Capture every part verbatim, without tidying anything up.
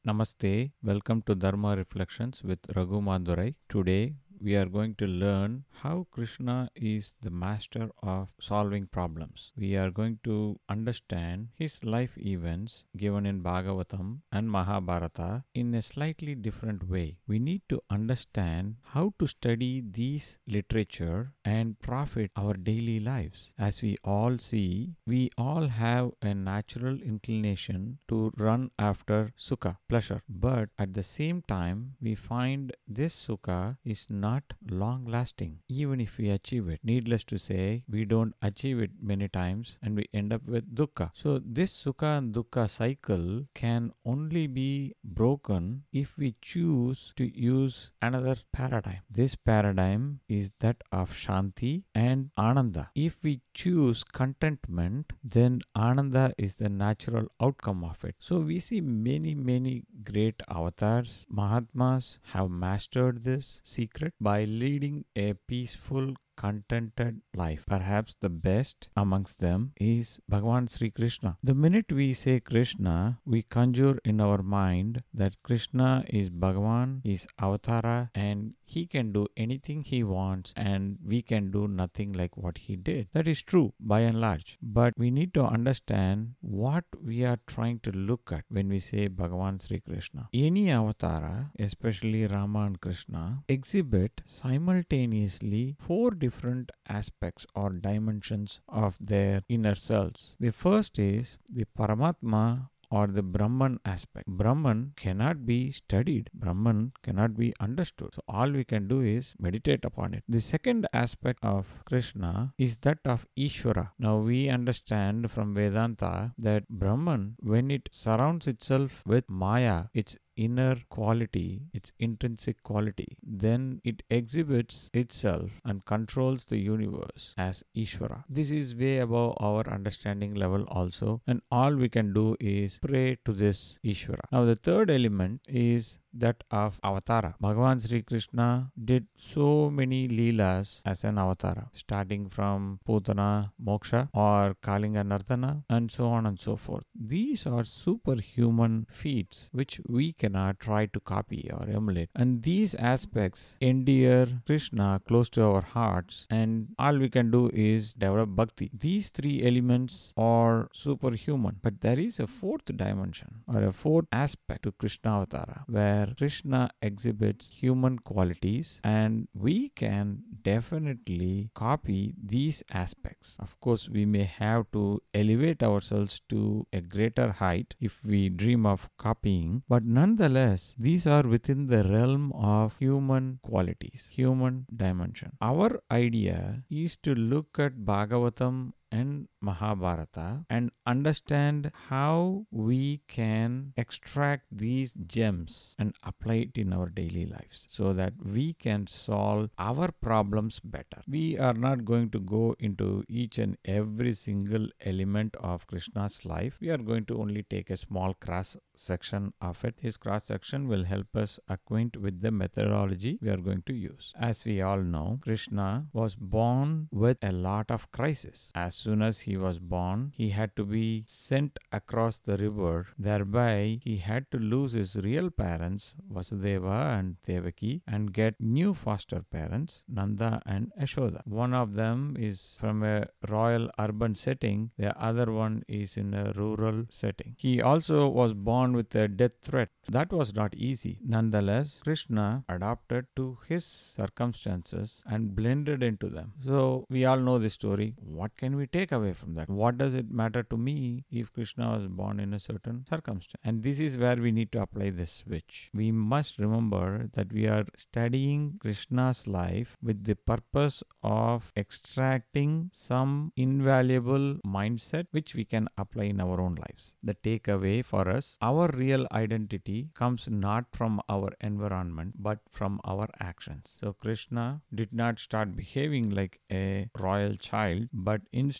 Namaste. Welcome to Dharma Reflections with Raghu Madurai. Today we are going to learn how Krishna is the master of solving problems. We are going to understand his life events given in Bhagavatam and Mahabharata in a slightly different way. We need to understand how to study these literature and profit our daily lives. As we all see, we all have a natural inclination to run after sukha, pleasure. But at the same time, we find this sukha is not long lasting, even if we achieve it. Needless to say, we don't achieve it many times and we end up with dukkha. So, this sukha and dukkha cycle can only be broken if we choose to use another paradigm. This paradigm is that of Shanti and Ananda. If we choose contentment, then Ananda is the natural outcome of it. So we see many, many great avatars, Mahatmas have mastered this secret by leading a peaceful, contented life. Perhaps the best amongst them is Bhagavan Sri Krishna. The minute we say Krishna, we conjure in our mind that Krishna is Bhagavan, is Avatara, and he can do anything he wants and we can do nothing like what he did. That is true by and large. But we need to understand what we are trying to look at when we say Bhagavan Sri Krishna. Any Avatara, especially Rama and Krishna, exhibit simultaneously four different aspects or dimensions of their inner selves. The first is the Paramatma or the Brahman aspect. Brahman cannot be studied. Brahman cannot be understood. So all we can do is meditate upon it. The second aspect of Krishna is that of Ishvara. Now we understand from Vedanta that Brahman, when it surrounds itself with Maya, its inner quality, its intrinsic quality, then it exhibits itself and controls the universe as Ishvara. This is way above our understanding level also, and all we can do is pray to this Ishvara. Now the third element is that of Avatara. Bhagavan Sri Krishna did so many leelas as an Avatara, starting from Putana Moksha or Kalinga Nardana and so on and so forth. These are superhuman feats which we cannot try to copy or emulate. And these aspects endear Krishna close to our hearts, and all we can do is develop bhakti. These three elements are superhuman. But there is a fourth dimension or a fourth aspect to Krishna Avatara where Krishna exhibits human qualities, and we can definitely copy these aspects. Of course, we may have to elevate ourselves to a greater height if we dream of copying, but nonetheless, these are within the realm of human qualities, human dimension. Our idea is to look at Bhagavatam and Mahabharata and understand how we can extract these gems and apply it in our daily lives so that we can solve our problems better. We are not going to go into each and every single element of Krishna's life. We are going to only take a small cross section of it. This cross section will help us acquaint with the methodology we are going to use. As we all know, Krishna was born with a lot of crisis. As soon as he was born, he had to be sent across the river. Thereby, he had to lose his real parents, Vasudeva and Devaki, and get new foster parents, Nanda and Yashoda. One of them is from a royal urban setting, the other one is in a rural setting. He also was born with a death threat. That was not easy. Nonetheless, Krishna adapted to his circumstances and blended into them. So, we all know this story. What can we take away from that? What does it matter to me if Krishna was born in a certain circumstance? And this is where we need to apply this switch. We must remember that we are studying Krishna's life with the purpose of extracting some invaluable mindset which we can apply in our own lives. The takeaway for us, our real identity comes not from our environment but from our actions. So Krishna did not start behaving like a royal child, but instead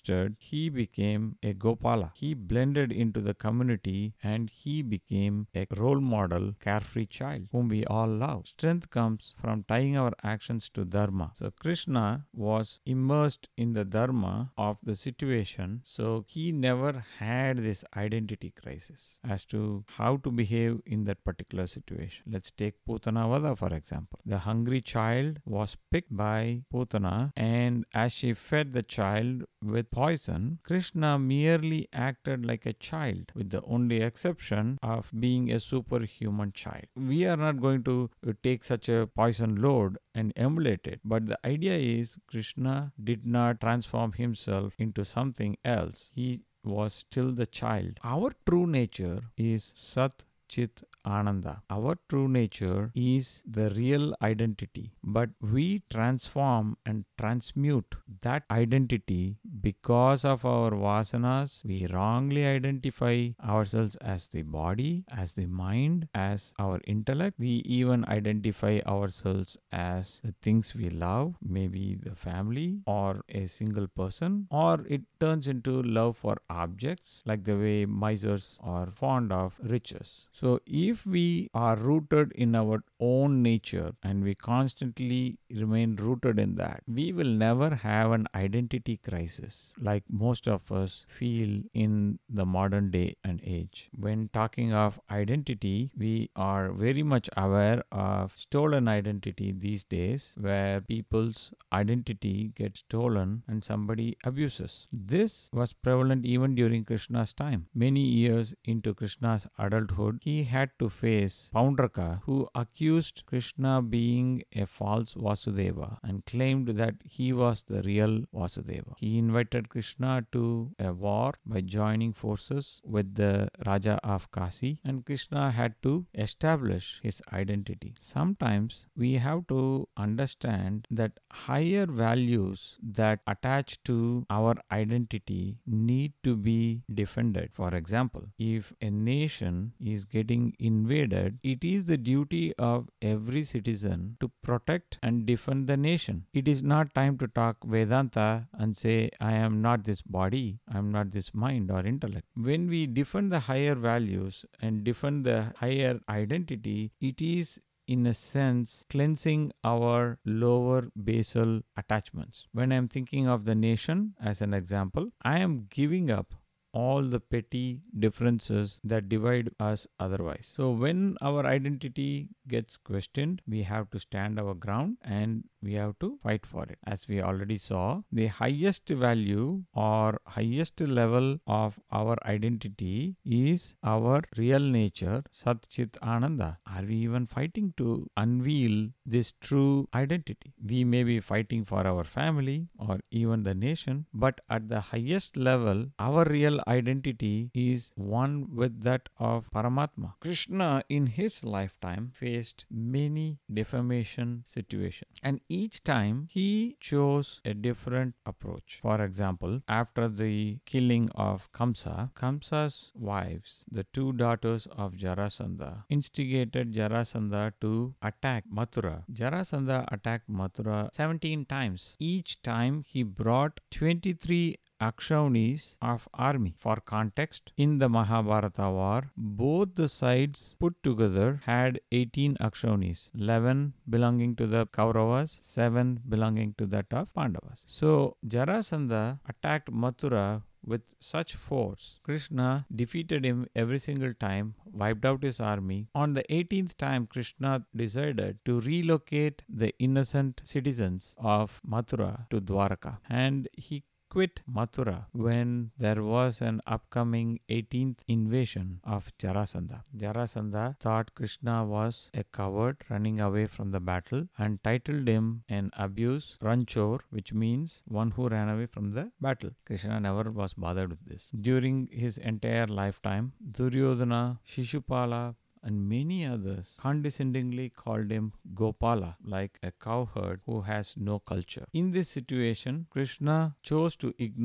he became a Gopala. He blended into the community and he became a role model, carefree child whom we all love. Strength comes from tying our actions to Dharma. So Krishna was immersed in the Dharma of the situation, so he never had this identity crisis as to how to behave in that particular situation. Let's take Putana Vada for example. The hungry child was picked by Putana, and as she fed the child with poison, Krishna merely acted like a child, with the only exception of being a superhuman child. We are not going to take such a poison load and emulate it, but the idea is Krishna did not transform himself into something else. He was still the child. Our true nature is Sat Chit Ananda. Our true nature is the real identity, but we transform and transmute that identity because of our vasanas. We wrongly identify ourselves as the body, as the mind, as our intellect. We even identify ourselves as the things we love, maybe the family or a single person, or it turns into love for objects, like the way misers are fond of riches. So if we are rooted in our own nature and we constantly remain rooted in that, we will never have an identity crisis like most of us feel in the modern day and age. When talking of identity, we are very much aware of stolen identity these days, where people's identity gets stolen and somebody abuses. This was prevalent even during Krishna's time. Many years into Krishna's adulthood, he had to face Poundraka, who accused Krishna being a false Vasudeva and claimed that he was the real Vasudeva. He invited Krishna to a war by joining forces with the Raja of Kasi, and Krishna had to establish his identity. Sometimes we have to understand that higher values that attach to our identity need to be defended. For example, if a nation is getting invaded, it is the duty of every citizen to protect and defend the nation. It is not time to talk Vedanta and say, I am not this body, I am not this mind or intellect. When we defend the higher values and defend the higher identity, it is in a sense cleansing our lower basal attachments. When I am thinking of the nation as an example, I am giving up all the petty differences that divide us otherwise. So when our identity gets questioned, we have to stand our ground and we have to fight for it. As we already saw, the highest value or highest level of our identity is our real nature, Sat Chit Ananda. Are we even fighting to unveil this true identity? We may be fighting for our family or even the nation, but at the highest level, our real identity is one with that of Paramatma. Krishna in his lifetime faced many defamation situations, and each time he chose a different approach. For example, after the killing of Kamsa, Kamsa's wives, the two daughters of Jarasandha, instigated Jarasandha to attack Mathura. Jarasandha attacked Mathura seventeen times. Each time he brought twenty-three Akshaunis of army. For context, in the Mahabharata war, both the sides put together had eighteen Akshaunis, eleven belonging to the Kauravas, seven belonging to that of Pandavas. So Jarasandha attacked Mathura with such force. Krishna defeated him every single time, wiped out his army. On the eighteenth time, Krishna decided to relocate the innocent citizens of Mathura to Dwaraka, and he quit Mathura when there was an upcoming eighteenth invasion of Jarasandha. Jarasandha thought Krishna was a coward running away from the battle and titled him an abuse, Ranchor, which means one who ran away from the battle. Krishna never was bothered with this. During his entire lifetime, Duryodhana, Shishupala, and many others condescendingly called him Gopala, like a cowherd who has no culture. In this situation, Krishna chose to ignore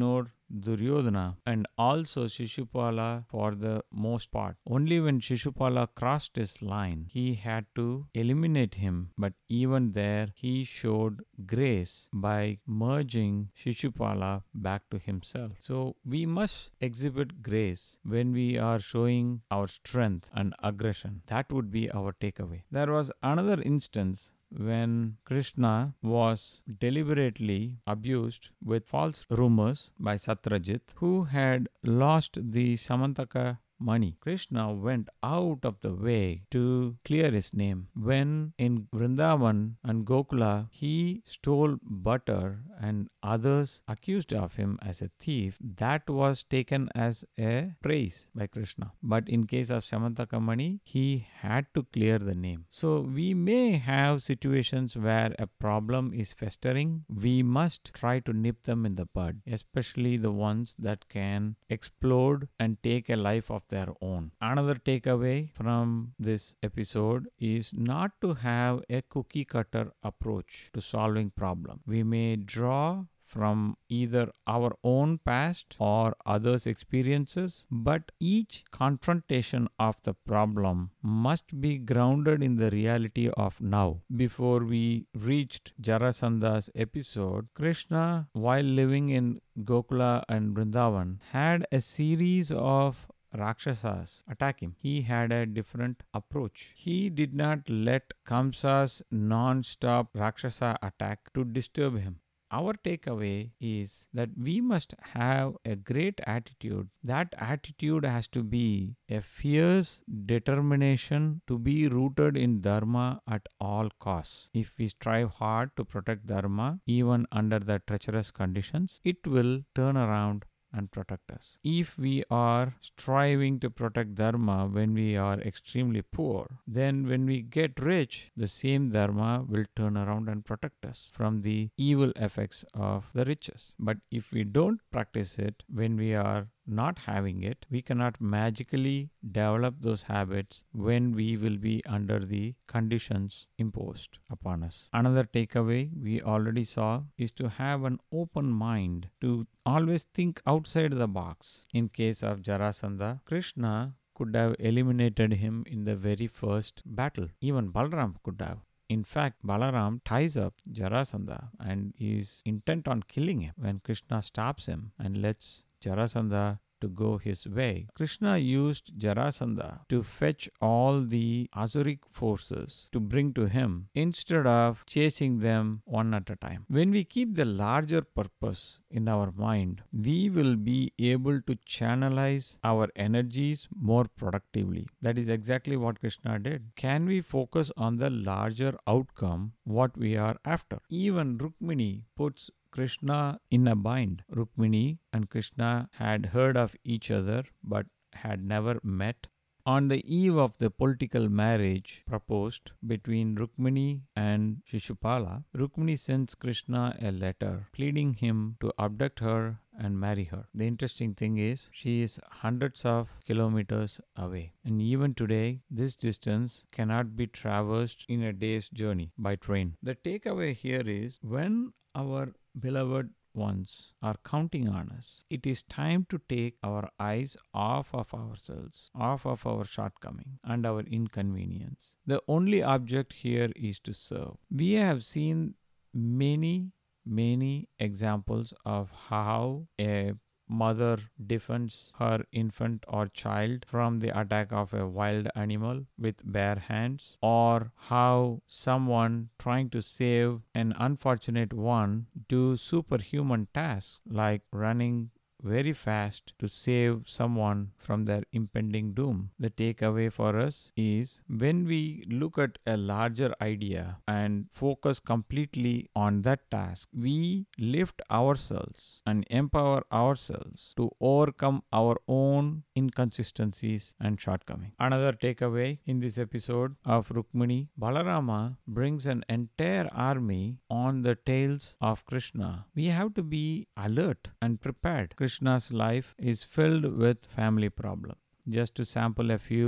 Duryodhana, and also Shishupala for the most part. Only when Shishupala crossed his line, he had to eliminate him, but even there he showed grace by merging Shishupala back to himself. So we must exhibit grace when we are showing our strength and aggression. That would be our takeaway. There was another instance when Krishna was deliberately abused with false rumors by Satyajit, who had lost the Samantaka money. Krishna went out of the way to clear his name. When in Vrindavan and Gokula he stole butter and others accused of him as a thief, that was taken as a praise by Krishna. But in case of Samantaka money, he had to clear the name. So we may have situations where a problem is festering. We must try to nip them in the bud, especially the ones that can explode and take a life of their own. Another takeaway from this episode is not to have a cookie cutter approach to solving problem. We may draw from either our own past or others' experiences, but each confrontation of the problem must be grounded in the reality of now. Before we reached Jarasandha's episode, Krishna, while living in Gokula and Vrindavan, had a series of Rakshasas attack him. He had a different approach. He did not let Kamsa's non-stop Rakshasa attack to disturb him. Our takeaway is that we must have a great attitude. That attitude has to be a fierce determination to be rooted in Dharma at all costs. If we strive hard to protect Dharma, even under the treacherous conditions, it will turn around and protect us. If we are striving to protect Dharma when we are extremely poor, then when we get rich, the same Dharma will turn around and protect us from the evil effects of the riches. But if we don't practice it when we are not having it, we cannot magically develop those habits when we will be under the conditions imposed upon us. Another takeaway we already saw is to have an open mind, to always think outside the box. In case of Jarasandha, Krishna could have eliminated him in the very first battle. Even Balaram could have. In fact, Balaram ties up Jarasandha and is intent on killing him when Krishna stops him and lets Jarasandha to go his way. Krishna used Jarasandha to fetch all the Asuric forces to bring to him instead of chasing them one at a time. When we keep the larger purpose in our mind, we will be able to channelize our energies more productively. That is exactly what Krishna did. Can we focus on the larger outcome, what we are after? Even Rukmini puts Krishna in a bind. Rukmini and Krishna had heard of each other but had never met. On the eve of the political marriage proposed between Rukmini and Shishupala, Rukmini sends Krishna a letter pleading him to abduct her and marry her. The interesting thing is, she is hundreds of kilometers away. And even today, this distance cannot be traversed in a day's journey by train. The takeaway here is, when our beloved ones are counting on us, it is time to take our eyes off of ourselves, off of our shortcoming and our inconvenience. The only object here is to serve. We have seen many, many examples of how a mother defends her infant or child from the attack of a wild animal with bare hands, or how someone trying to save an unfortunate one do superhuman tasks like running very fast to save someone from their impending doom. The takeaway for us is, when we look at a larger idea and focus completely on that task, we lift ourselves and empower ourselves to overcome our own inconsistencies and shortcomings. Another takeaway in this episode of Rukmini, Balarama brings an entire army on the tails of Krishna. We have to be alert and prepared. Krishna's life is filled with family problems. Just to sample a few,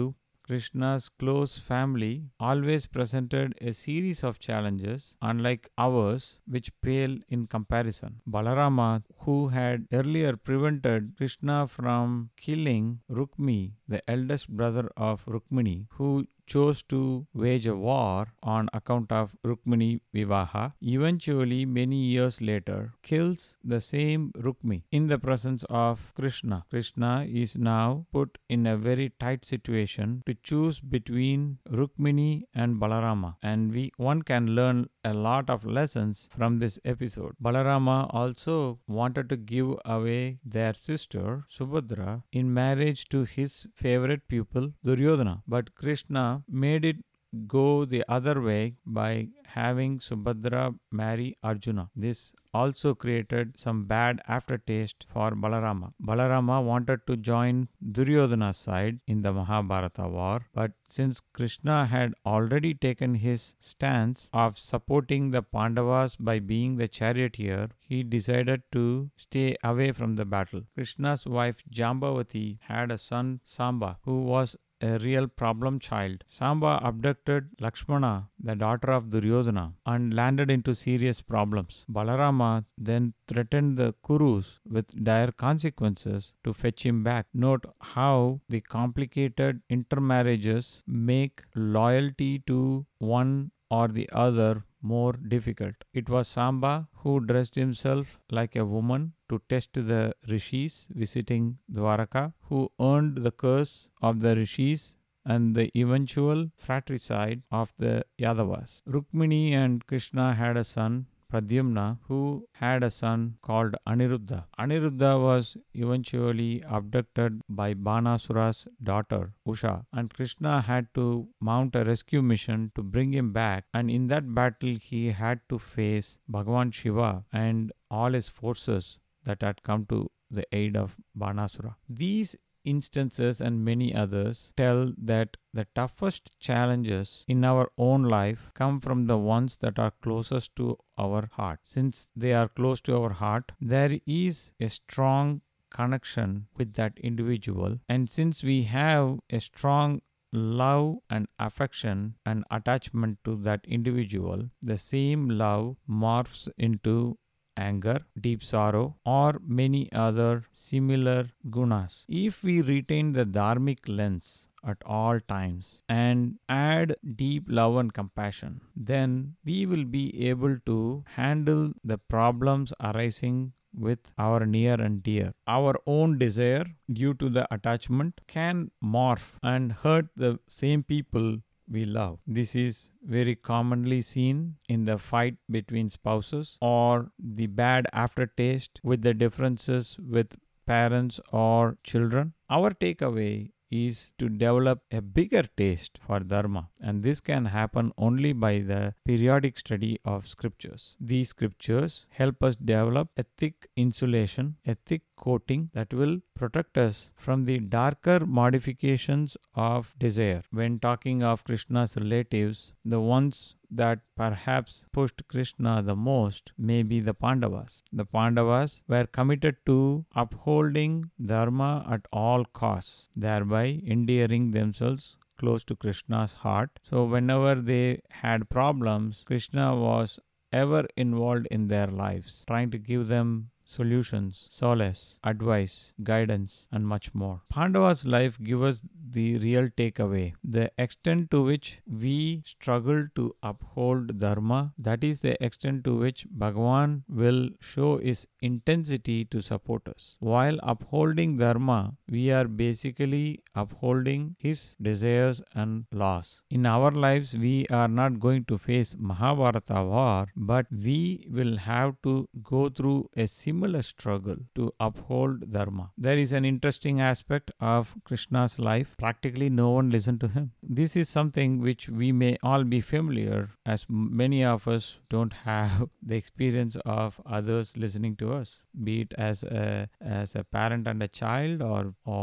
Krishna's close family always presented a series of challenges, unlike ours, which pale in comparison. Balarama, who had earlier prevented Krishna from killing Rukmi, the eldest brother of Rukmini, who chose to wage a war on account of Rukmini Vivaha, eventually many years later kills the same Rukmi in the presence of Krishna. Krishna is now put in a very tight situation to choose between Rukmini and Balarama, and we one can learn a lot of lessons from this episode. Balarama also wanted to give away their sister Subhadra in marriage to his favorite pupil Duryodhana, but Krishna made it go the other way by having Subhadra marry Arjuna. This also created some bad aftertaste for Balarama. Balarama wanted to join Duryodhana's side in the Mahabharata war, but since Krishna had already taken his stance of supporting the Pandavas by being the charioteer, he decided to stay away from the battle. Krishna's wife Jambavati had a son Samba who was a real problem child. Samba abducted Lakshmana, the daughter of Duryodhana, and landed into serious problems. Balarama then threatened the Kurus with dire consequences to fetch him back. Note how the complicated intermarriages make loyalty to one or the other more difficult. It was Samba who dressed himself like a woman to test the rishis visiting Dwaraka, who earned the curse of the rishis and the eventual fratricide of the Yadavas. Rukmini and Krishna had a son, Pradyumna, who had a son called Aniruddha. Aniruddha was eventually abducted by Banasura's daughter, Usha, and Krishna had to mount a rescue mission to bring him back, and in that battle he had to face Bhagavan Shiva and all his forces that had come to the aid of Banasura. These instances and many others tell that the toughest challenges in our own life come from the ones that are closest to our heart. Since they are close to our heart, there is a strong connection with that individual, and since we have a strong love and affection and attachment to that individual, the same love morphs into anger, deep sorrow, or many other similar gunas. If we retain the dharmic lens at all times and add deep love and compassion, then we will be able to handle the problems arising with our near and dear. Our own desire, due to the attachment, can morph and hurt the same people we love. This is very commonly seen in the fight between spouses or the bad aftertaste with the differences with parents or children. Our takeaway is to develop a bigger taste for dharma, and this can happen only by the periodic study of scriptures. These scriptures help us develop a thick insulation, a thick coating that will protect us from the darker modifications of desire. When talking of Krishna's relatives, the ones that perhaps pushed Krishna the most may be the Pandavas. The Pandavas were committed to upholding dharma at all costs, thereby endearing themselves close to Krishna's heart. So whenever they had problems, Krishna was ever involved in their lives, trying to give them solutions, solace, advice, guidance, and much more. Pandava's life gives us the real takeaway. The extent to which we struggle to uphold dharma, that is the extent to which Bhagavan will show his intensity to support us. While upholding dharma, we are basically upholding his desires and laws. In our lives, we are not going to face Mahabharata war, but we will have to go through a similar Similar struggle to uphold dharma. There is an interesting aspect of Krishna's life. Practically no one listened to him. This is something which we may all be familiar, as many of us don't have the experience of others listening to us, be it as a as a parent and a child, or or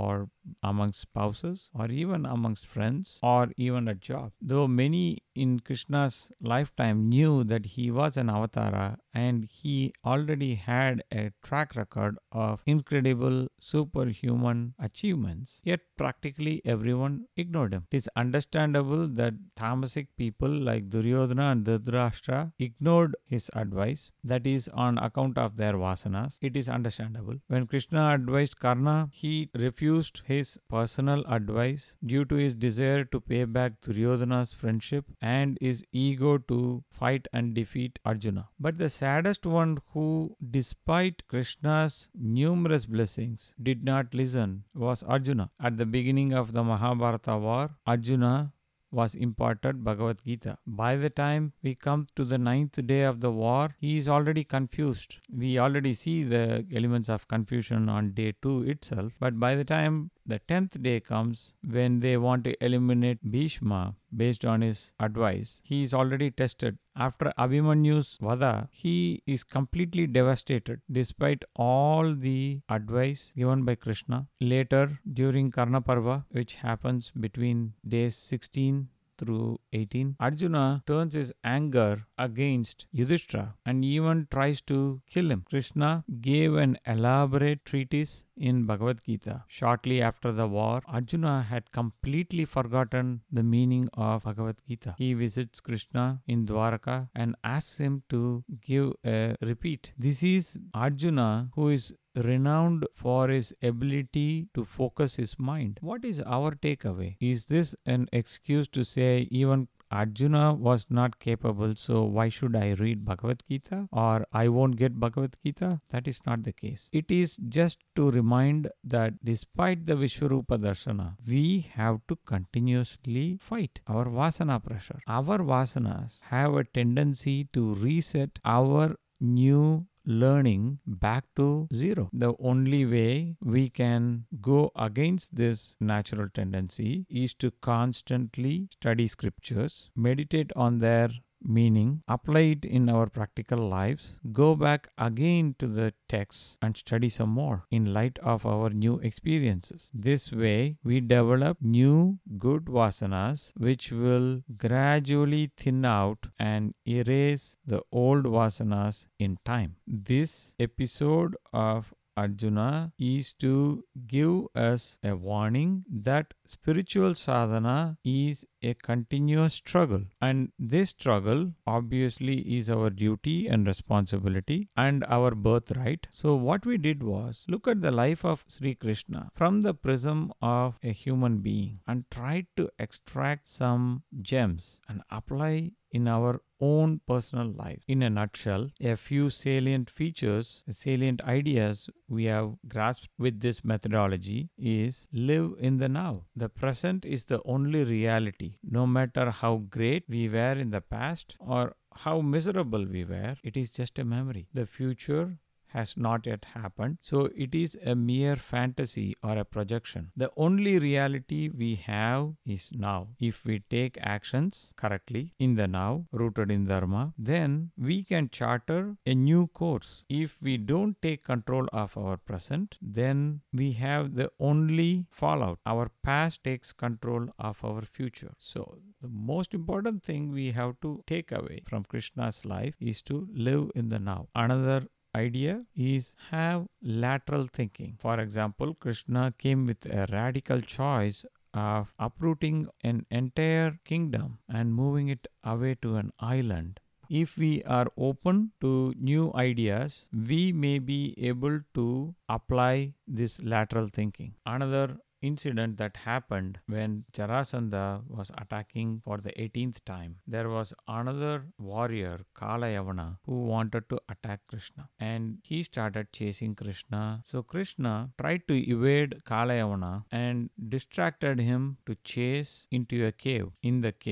amongst spouses, or even amongst friends, or even at job. Though many in Krishna's lifetime knew that he was an avatara and he already had a track record of incredible superhuman achievements, yet practically everyone ignored him. It is understandable that tamasic people like Duryodhana and Dhritarashtra ignored his advice, that is on account of their vasanas. It is understandable. When Krishna advised Karna, he refused his personal advice due to his desire to pay back Duryodhana's friendship and his ego to fight and defeat Arjuna. But the saddest one who, despite Krishna's numerous blessings, did not listen was Arjuna. At the beginning of the Mahabharata war, Arjuna was imparted Bhagavad Gita. By the time we come to the ninth day of the war, he is already confused. We already see the elements of confusion on day two itself, but by the time the tenth day comes, when they want to eliminate Bhishma based on his advice, he is already tested. After Abhimanyu's Vada, he is completely devastated despite all the advice given by Krishna. Later, during Karna Parva, which happens between days sixteen through eighteen, Arjuna turns his anger against Yudhishthira and even tries to kill him. Krishna gave an elaborate treatise in Bhagavad Gita. Shortly after the war, Arjuna had completely forgotten the meaning of Bhagavad Gita. He visits Krishna in Dwaraka and asks him to give a repeat. This is Arjuna, who is renowned for his ability to focus his mind. What is our takeaway? Is this an excuse to say even Arjuna was not capable, so why should I read Bhagavad Gita, or I won't get Bhagavad Gita? That is not the case. It is just to remind that despite the Vishwarupa Darshana, we have to continuously fight our vasana pressure. Our vasanas have a tendency to reset our new learning back to zero. The only way we can go against this natural tendency is to constantly study scriptures, meditate on their meaning, apply it in our practical lives, go back again to the text and study some more in light of our new experiences. This way, we develop new good vasanas which will gradually thin out and erase the old vasanas in time. This episode of Arjuna is to give us a warning that spiritual sadhana is a continuous struggle, and this struggle obviously is our duty and responsibility and our birthright. So what we did was look at the life of Sri Krishna from the prism of a human being and tried to extract some gems and apply in our own personal life. In a nutshell, a few salient features, salient ideas we have grasped with this methodology is live in the now. The present is the only reality. No matter how great we were in the past or how miserable we were, it is just a memory. The future has not yet happened, so it is a mere fantasy or a projection. The only reality we have is now. If we take actions correctly in the now, rooted in Dharma, then we can charter a new course. If we don't take control of our present, then we have the only fallout. Our past takes control of our future. So the most important thing we have to take away from Krishna's life is to live in the now. Another idea is have lateral thinking. For example, Krishna came with a radical choice of uprooting an entire kingdom and moving it away to an island. If we are open to new ideas, we may be able to apply this lateral thinking. Another incident that happened when Jarasandha was attacking for the eighteenth time, there was another warrior, Kalayavana, who wanted to attack Krishna, and he started chasing Krishna. So Krishna tried to evade Kalayavana and distracted him to chase into a cave. In the cave,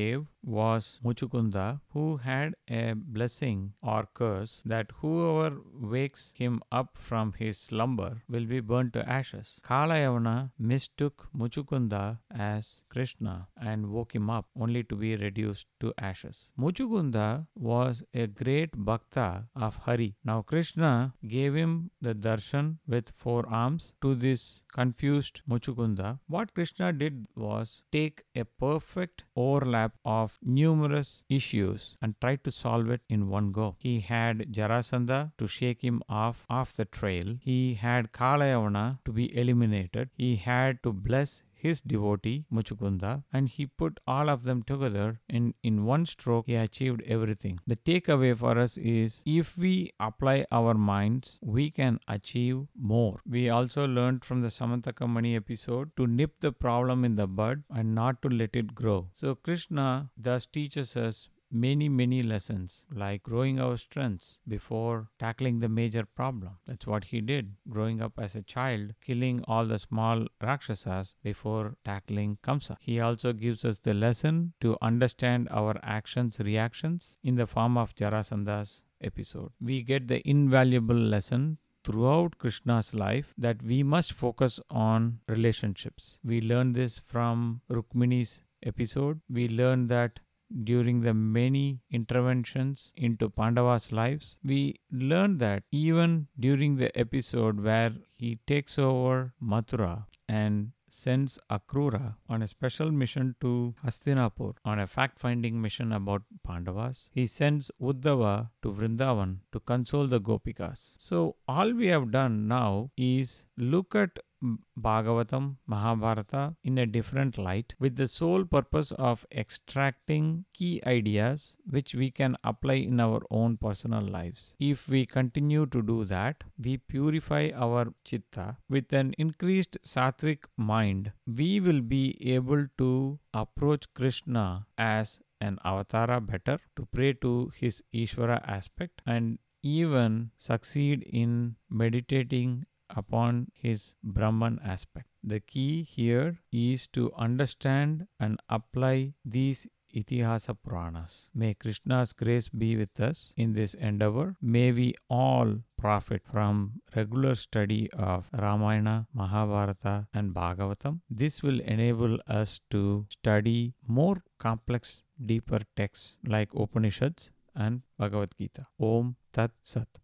was Muchukunda, who had a blessing or curse that whoever wakes him up from his slumber will be burnt to ashes. Kalayavana mistook Muchukunda as Krishna and woke him up only to be reduced to ashes. Muchukunda was a great bhakta of Hari. Now Krishna gave him the darshan with four arms to this confused Muchukunda. What Krishna did was take a perfect overlap of numerous issues and tried to solve it in one go. He had Jarasandha to shake him off off the trail. He had Kalayavana to be eliminated. He had to bless his devotee Muchukunda, and he put all of them together and in one stroke he achieved everything. The takeaway for us is if we apply our minds, we can achieve more. We also learned from the Samantakamani episode to nip the problem in the bud and not to let it grow. So Krishna thus teaches us many, many lessons like growing our strengths before tackling the major problem. That's what he did, growing up as a child, killing all the small Rakshasas before tackling Kamsa. He also gives us the lesson to understand our actions, reactions in the form of Jarasandha's episode. We get the invaluable lesson throughout Krishna's life that we must focus on relationships. We learn this from Rukmini's episode. We learn that during the many interventions into Pandava's lives, we learn that even during the episode where he takes over Mathura and sends Akrura on a special mission to Hastinapur on a fact-finding mission about Pandavas. He sends Uddhava to Vrindavan to console the Gopikas. So all we have done now is look at Bhagavatam, Mahabharata in a different light with the sole purpose of extracting key ideas which we can apply in our own personal lives. If we continue to do that, we purify our chitta with an increased sattvic mind, we will be able to approach Krishna as an avatara better, to pray to his Ishvara aspect, and even succeed in meditating upon his Brahman aspect. The key here is to understand and apply these Itihasa Puranas. May Krishna's grace be with us in this endeavor. May we all profit from regular study of Ramayana, Mahabharata and Bhagavatam. This will enable us to study more complex, deeper texts like Upanishads and Bhagavad Gita. Om Tat Sat.